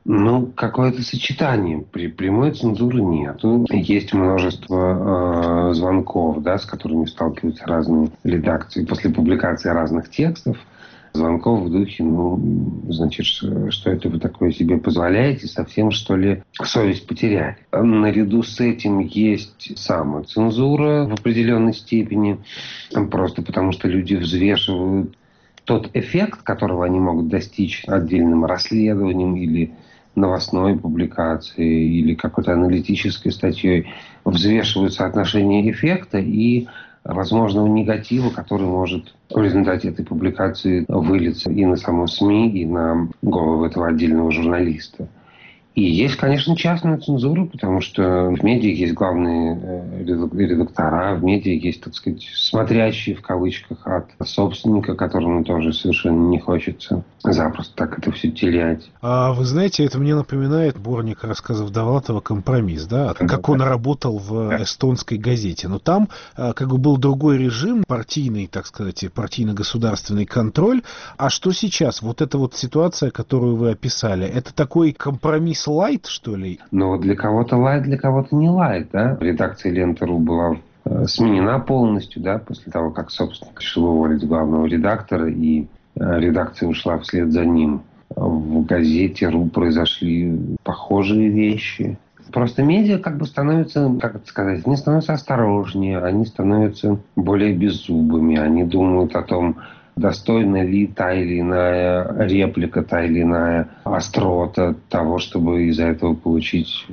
Ну, какое-то сочетание. При прямой цензуры нету. Есть множество э, звонков, да, с которыми сталкиваются разные редакции после публикации разных текстов. Звонков в духе, ну, значит, что это вы такое себе позволяете? Совсем, что ли, совесть потеряли? Наряду с этим есть самоцензура в определенной степени. Просто потому, что люди взвешивают тот эффект, которого они могут достичь отдельным расследованием или новостной публикацией или какой-то аналитической статьей, взвешивают соотношение эффекта и возможного негатива, который может в результате этой публикации вылиться и на саму СМИ, и на голову этого отдельного журналиста. И есть, конечно, частная цензура, потому что в медиа есть главные редактора, в медиа есть, так сказать, смотрящие в кавычках от собственника, которому тоже совершенно не хочется запросто так это все терять. А вы знаете, это мне напоминает сборник рассказов Довлатова «Компромисс», да, как он работал в эстонской газете. Но там как бы был другой режим, партийный, так сказать, партийно-государственный контроль. А что сейчас? Вот эта вот ситуация, которую вы описали, это такой компромисс лайт, что ли? Ну, для кого-то лайт, для кого-то не лайт, да. Редакция Ленты.ру была э, сменена полностью, да, после того, как собственник решил уволить главного редактора, и э, редакция ушла вслед за ним. В газете РУ произошли похожие вещи. Просто медиа как бы становятся, как это сказать, они становятся осторожнее, они становятся более беззубыми, они думают о том, достойна ли та или иная реплика, та или иная острота того, чтобы из-за этого получить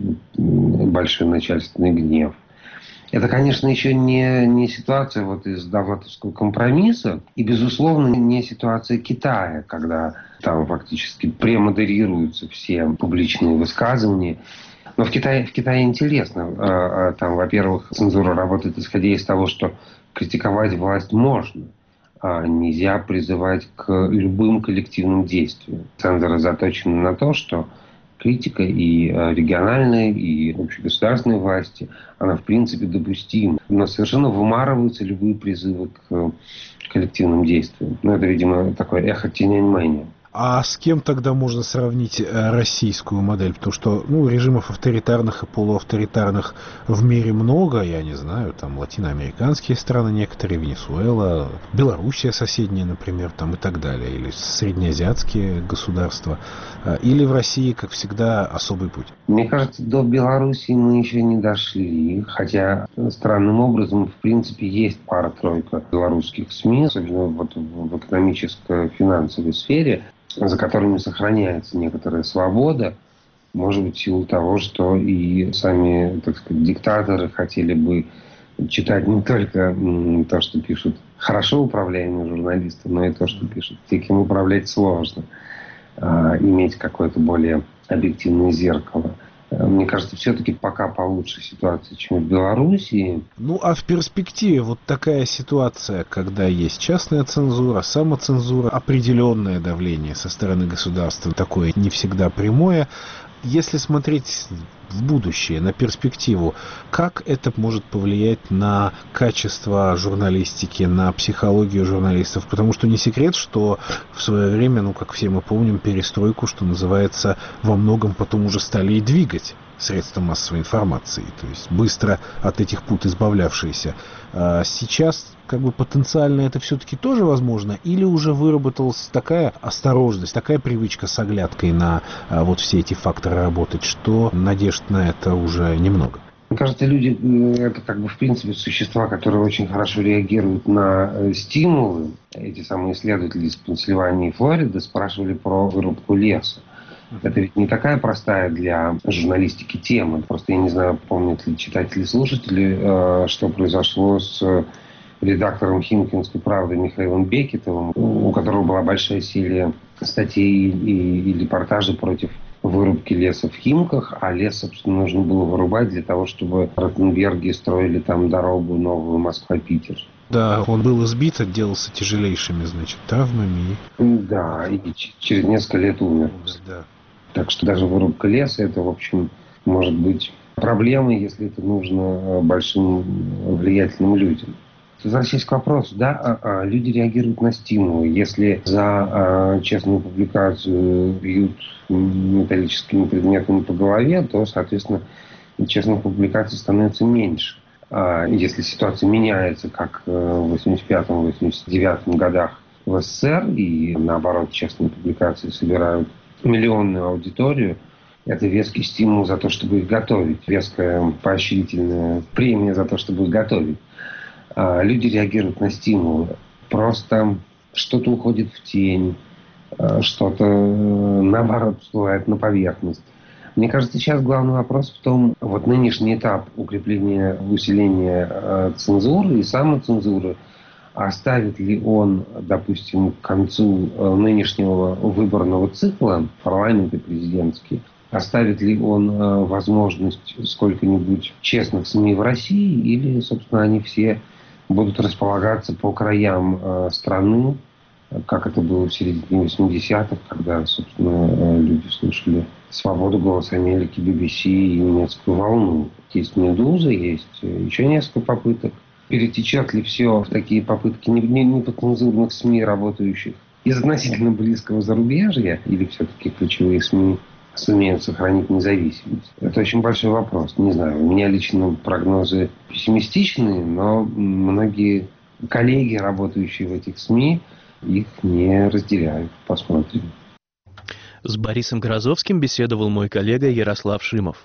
большой начальственный гнев. Это, конечно, еще не, не ситуация вот из Довлатовского компромисса и, безусловно, не ситуация Китая, когда там фактически премодерируются все публичные высказывания. Но в Китае, в Китае интересно. Там, во-первых, цензура работает исходя из того, что критиковать власть можно. Нельзя призывать к любым коллективным действиям. Цензура заточена на то, что критика и региональной, и общегосударственной власти, она в принципе допустима. Но совершенно вымарываются любые призывы к коллективным действиям. Ну, это, видимо, такое эхо Тяньаньмэня. А с кем тогда можно сравнить российскую модель? Потому что, ну, режимов авторитарных и полуавторитарных в мире много, я не знаю, там латиноамериканские страны некоторые, Венесуэла, Белоруссия соседняя, например, там и так далее, или среднеазиатские государства. Или в России, как всегда, особый путь? Мне кажется, до Белоруссии мы еще не дошли, хотя странным образом, в принципе, есть пара-тройка белорусских СМИ, особенно вот в экономическо-финансовой сфере, за которыми сохраняется некоторая свобода, может быть, в силу того, что и сами, так сказать, диктаторы хотели бы читать не только то, что пишут хорошо управляемые журналисты, но и то, что пишут те, кем управлять сложно, иметь какое-то более объективное зеркало. Мне кажется, все-таки пока получше ситуация, чем в Белоруссии. Ну, а в перспективе вот такая ситуация, когда есть частная цензура, самоцензура, определенное давление со стороны государства, такое не всегда прямое. Если смотреть в будущее, на перспективу, как это может повлиять на качество журналистики, на психологию журналистов? Потому что не секрет, что в свое время, ну, как все мы помним, перестройку, что называется, во многом потом уже стали и двигать средства массовой информации, то есть быстро от этих пут избавлявшиеся. А сейчас как бы потенциально это все-таки тоже возможно, или уже выработалась такая осторожность, такая привычка с оглядкой на а, вот все эти факторы работать, что надежд на это уже немного? Мне кажется, люди — это как бы в принципе существа, которые очень хорошо реагируют на стимулы. Эти самые исследователи из Пенсильвании и Флориды спрашивали про вырубку леса. Это ведь не такая простая для журналистики тема. Просто я не знаю, помнят ли читатели и слушатели, что произошло с редактором «Химкинской правды» Михаилом Бекетовым, у которого была большая серия статей и, и репортажей против вырубки леса в Химках, а лес, собственно, нужно было вырубать для того, чтобы Ротенберги строили там дорогу новую Москва-Питер. Да, он был избит, отделался тяжелейшими, значит, травмами. Да, и через несколько лет умер. Да. Так что даже вырубка леса, это, в общем, может быть проблемой, если это нужно большим влиятельным людям. Возвращаясь к вопросу, да, люди реагируют на стимулы. Если за честную публикацию бьют металлическими предметами по голове, то, соответственно, честных публикаций становится меньше. Если ситуация меняется, как в восемьдесят пятом — восемьдесят девятом годах в СССР, и наоборот, честные публикации собирают миллионную аудиторию, это веский стимул за то, чтобы их готовить, веская поощрительная премия за то, чтобы их готовить. Люди реагируют на стимулы. Просто что-то уходит в тень, что-то, наоборот, всплывает на поверхность. Мне кажется, сейчас главный вопрос в том, вот нынешний этап укрепления, усиления цензуры и самоцензуры, оставит ли он, допустим, к концу нынешнего выборного цикла, парламент и президентский, оставит ли он возможность сколько-нибудь честных СМИ в России, или, собственно, они все будут располагаться по краям э, страны, как это было в середине восьмидесятых, когда, собственно, люди слушали «Свободу», «Голос Америки», би би си и «Немецкую волну». Есть «Медуза», есть еще несколько попыток. Перетечет ли все в такие попытки неподцензурных СМИ, работающих из относительно близкого зарубежья, или все-таки ключевые СМИ сумеют сохранить независимость? Это очень большой вопрос. Не знаю, у меня лично прогнозы пессимистичные, но многие коллеги, работающие в этих СМИ, их не разделяют. Посмотрим. С Борисом Грозовским беседовал мой коллега Ярослав Шимов.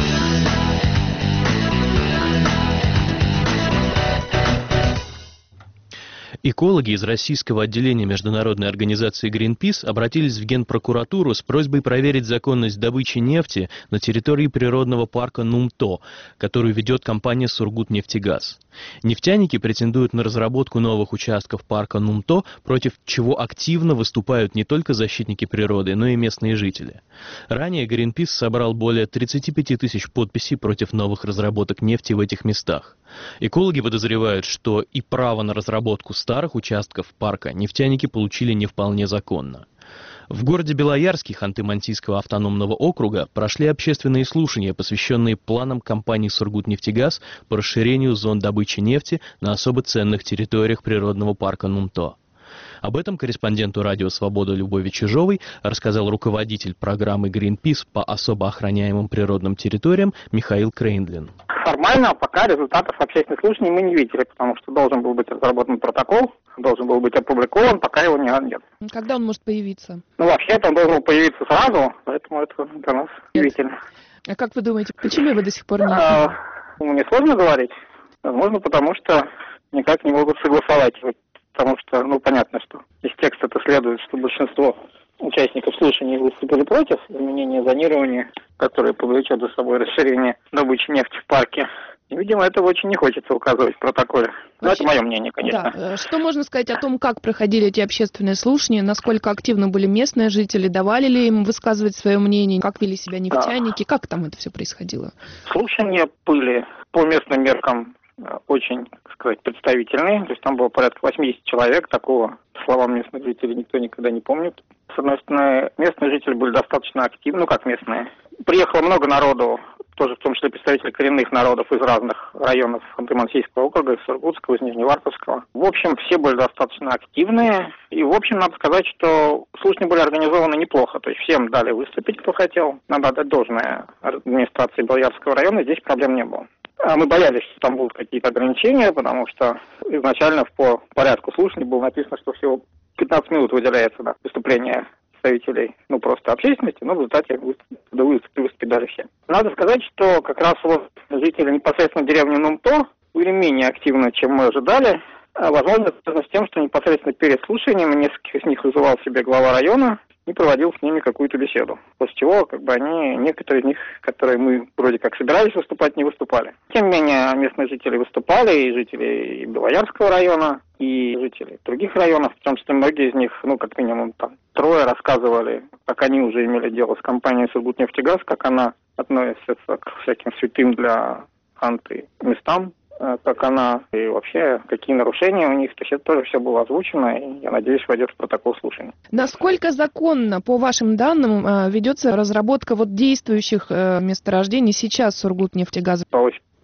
Экологи из российского отделения международной организации Greenpeace обратились в Генпрокуратуру с просьбой проверить законность добычи нефти на территории природного парка Нумто, которую ведет компания «Сургутнефтегаз». Нефтяники претендуют на разработку новых участков парка Нумто, против чего активно выступают не только защитники природы, но и местные жители. Ранее Greenpeace собрал более тридцати пяти тысяч подписей против новых разработок нефти в этих местах. Экологи подозревают, что и право на разработку старых участков парка нефтяники получили не вполне законно. В городе Белоярске Ханты-Мансийского автономного округа прошли общественные слушания, посвященные планам компании «Сургутнефтегаз» по расширению зон добычи нефти на особо ценных территориях природного парка Нумто. Об этом корреспонденту радио «Свобода» Любови Чижовой рассказал руководитель программы Greenpeace по особо охраняемым природным территориям Михаил Крейндлин. Формально пока результатов общественных слушаний мы не видели, потому что должен был быть разработан протокол, должен был быть опубликован, пока его нет. Когда он может появиться? Ну, вообще-то он должен был появиться сразу, поэтому это для нас удивительно. А как вы думаете, почему его до сих пор нет? А, ну, мне сложно говорить. Возможно, потому что никак не могут согласовать его. Потому что, ну, понятно, что из текста это следует, что большинство участников слушаний выступили против изменения зонирования, которое повлечет за собой расширение добычи нефти в парке. И, видимо, этого очень не хочется указывать в протоколе. Но это мое мнение, конечно. Да. Что можно сказать о том, как проходили эти общественные слушания, насколько активно были местные жители, давали ли им высказывать свое мнение, как вели себя нефтяники, да. Как там это все происходило? Слушания были по местным меркам очень, так сказать, представительные. То есть там было порядка восемьдесят человек. Такого, по словам местных жителей, никто никогда не помнит. С одной стороны, местные жители были достаточно активны, ну как местные. Приехало много народу, тоже в том числе представители коренных народов из разных районов Ханты-Мансийского округа, из Сургутского, из Нижневартовского. В общем, все были достаточно активные. И, в общем, надо сказать, что слушания были организованы неплохо. То есть всем дали выступить, кто хотел. Надо отдать должное администрации Белоярского района. Здесь проблем не было. Мы боялись, что там будут какие-то ограничения, потому что изначально по порядку слушаний было написано, что всего пятнадцать минут выделяется на выступление представителей, ну, просто общественности, но в результате выступить, выступить дали все. Надо сказать, что как раз вот жители непосредственно деревни Нумто были менее активны, чем мы ожидали. Возможно, это связано с тем, что непосредственно перед слушаниями нескольких из них вызывал себе глава района и проводил с ними какую-то беседу. После чего, как бы, они, некоторые из них, которые мы вроде как собирались выступать, не выступали. Тем не менее, местные жители выступали, и жители и Белоярского района, и жители других районов, в том числе многие из них, ну, как минимум, там, трое рассказывали, как они уже имели дело с компанией «Сургутнефтегаз», как она относится к всяким святым для Ханты местам, как она и вообще какие нарушения у них. То есть это тоже все было озвучено, и, я надеюсь, войдет в протокол слушаний. Насколько законно, по вашим данным, ведется разработка вот действующих месторождений сейчас Сургутнефтегаза? По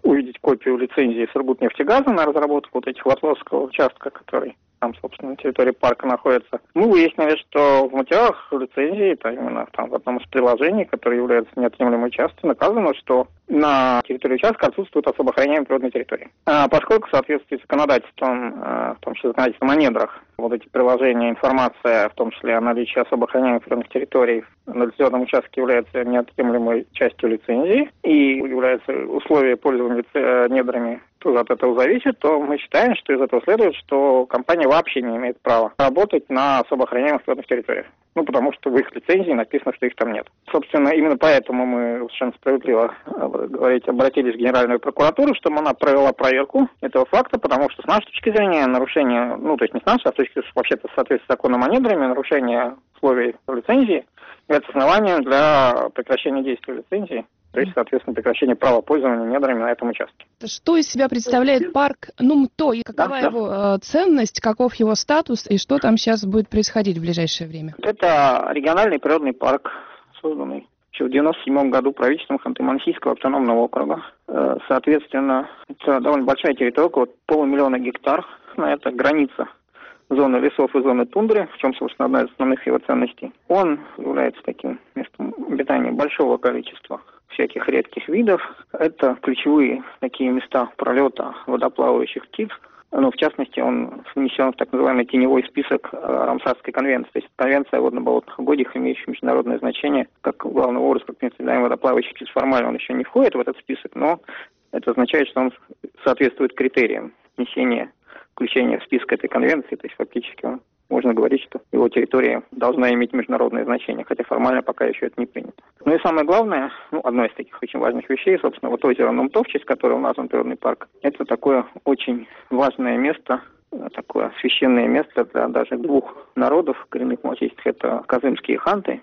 увидеть копию лицензии Сургутнефтегаза на разработку вот этих Ватловского участка, который там, собственно, на территории парка находится. Мы выяснили, что в материалах лицензии, это именно там в одном из приложений, которое является неотъемлемой частью, наказано, что на территории участка отсутствует особо охраняемая природная территория. А поскольку в соответствии с законодательством, в том числе законодательством о недрах, вот эти приложения, информация, в том числе о наличии особо охраняемых природных территорий на лицензионном участке является неотъемлемой частью лицензии и является условием пользования недрами тоже от этого зависит, то мы считаем, что из этого следует, что компания вообще не имеет права работать на особо охраняемых природных территориях. Ну, потому что в их лицензии написано, что их там нет. Собственно, именно поэтому мы совершенно справедливо, говорите, обратились в Генеральную прокуратуру, чтобы она провела проверку этого факта, потому что с нашей точки зрения нарушение, ну, то есть не с нашей, а с точки зрения, вообще-то, в соответствии с законом о недрами, нарушение условий лицензии является основанием для прекращения действия лицензии. То есть, соответственно, прекращение права пользования недрами на этом участке. Что из себя представляет парк Нумто и какова да, его да. ценность, каков его статус и что там сейчас будет происходить в ближайшее время? Это региональный природный парк, созданный еще в девяносто седьмом году правительством Ханты-Мансийского автономного округа. Соответственно, это довольно большая территория, около полумиллиона гектар. Это граница зоны лесов и зоны тундры, в чем, собственно, одна из основных его ценностей. Он является таким местом обитания большого количества всяких редких видов. Это ключевые такие места пролета водоплавающих птиц. Ну, в частности, он внесен в так называемый теневой список Рамсарской конвенции. То есть конвенция о водно-болотных угодьях, имеющая международное значение, как главный образ, как принципиальный водоплавающих птиц. Формально он еще не входит в этот список, но это означает, что он соответствует критериям внесения, включения в список этой конвенции. То есть фактически он, можно говорить, что его территория должна иметь международное значение, хотя формально пока еще это не принято. Ну и самое главное, ну, одно из таких очень важных вещей, собственно, вот озеро Нумто, в честь которого назван природный парк, это такое очень важное место, такое священное место для даже двух народов коренных малочисленных, это казымские ханты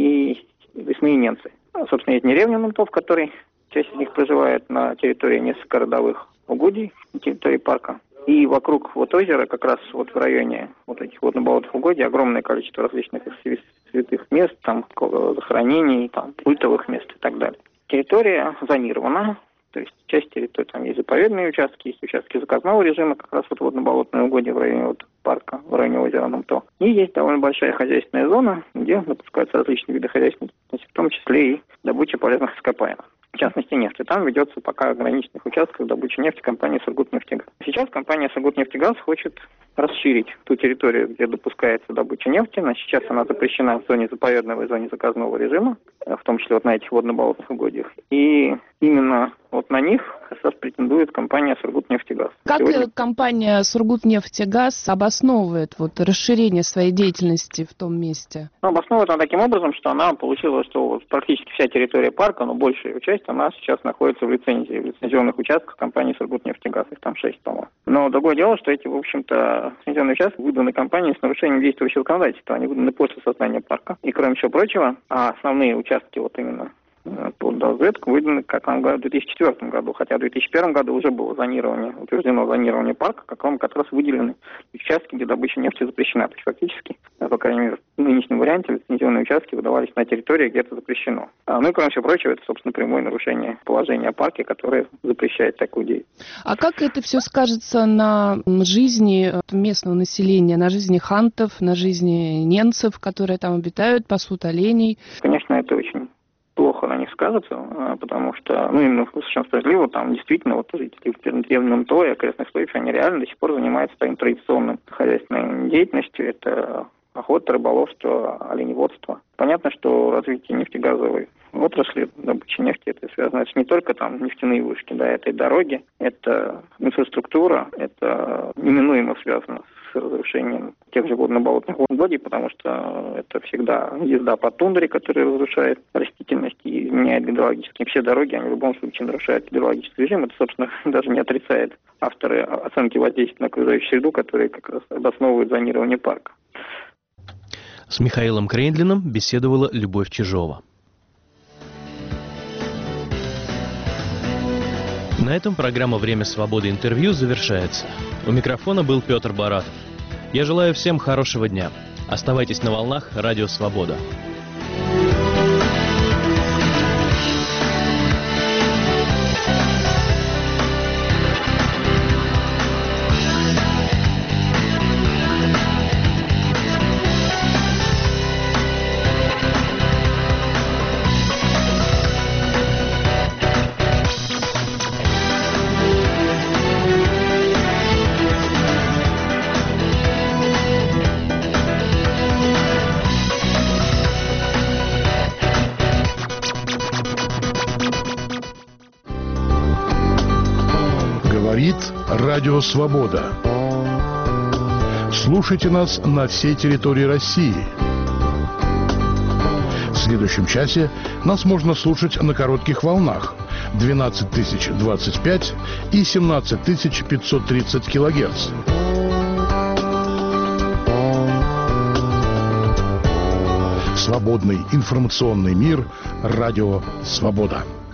и лесные ненцы. Собственно, есть деревня Нумто, в которой часть из них проживает на территории несколько родовых угодий, на территории парка. И вокруг вот озера, как раз вот в районе вот этих водно-болотных угодий, огромное количество различных святых мест, там, захоронений, там, культовых мест и так далее. Территория зонирована, то есть часть территории, там есть заповедные участки, есть участки заказного режима, как раз вот водно-болотные угодья в районе вот парка, в районе озера Нумто. И есть довольно большая хозяйственная зона, где допускаются различные виды хозяйственной деятельности, в том числе и добыча полезных ископаемых. В частности, нефти. Там ведется пока ограниченных участков добычи нефти компании «Сургутнефтегаз». Сейчас компания «Сургутнефтегаз» хочет расширить ту территорию, где допускается добыча нефти. Значит, сейчас она запрещена в зоне заповедного и зоне заказного режима, в том числе вот на этих водно-болотных угодьях. И именно вот на них как раз претендует компания «Сургутнефтегаз». Как Сегодня... компания «Сургутнефтегаз» обосновывает вот расширение своей деятельности в том месте? Ну, обосновывает она таким образом, что она получила, что вот практически вся территория парка, но большая часть, она сейчас находится в лицензии, в лицензионных участках компании «Сургутнефтегаз». Их там шесть, по-моему. Но другое дело, что эти, в общем-то, лицензионные участки выданы компанией с нарушением действующего законодательства. Они выданы после создания парка. И, кроме всего прочего, а основные участки вот именно под разведку выданы, как вам говорят, в две тысячи четвёртом году, хотя в две тысячи первом году уже было зонирование, утверждено зонирование парка, как вам как раз выделены участки, где добыча нефти запрещена. То есть фактически, по крайней мере, в нынешнем варианте лицензионные участки выдавались на территории, где это запрещено. А, ну и кроме всего прочего, это, собственно, прямое нарушение положения о парке, которое запрещает такую деятельность. А как это все скажется на жизни местного населения, на жизни хантов, на жизни ненцев, которые там обитают, пасут оленей? Конечно, это очень плохо на них скажется, потому что, ну, именно совершенно справедливо, там действительно вот жители в деревне Нумто и окрестных случаев, они реально до сих пор занимаются своим традиционным хозяйственной деятельностью, это охота, рыболовство, оленеводство. Понятно, что развитие нефтегазовой отрасли, добычи нефти, это связано, это не только там нефтяные вышки, да, это и дороги, это инфраструктура, это неминуемо связано с разрушением тех же водно-болотных угодий, потому что это всегда езда по тундре, которая разрушает растительность и изменяет гидрологические. Все дороги, они в любом случае нарушают гидрологический режим. Это, собственно, даже не отрицает авторы оценки воздействия на окружающую среду, которые как раз обосновывают зонирование парка. С Михаилом Крендлиным беседовала Любовь Чижова. На этом программа «Время свободы. Интервью» завершается. У микрофона был Петр Баратов. Я желаю всем хорошего дня. Оставайтесь на волнах Радио Свобода. Говорит Радио Свобода. Слушайте нас на всей территории России. В следующем часе нас можно слушать на коротких волнах двенадцать тысяч двадцать пять и семнадцать тысяч пятьсот тридцать килогерц. Свободный информационный мир. Радио Свобода.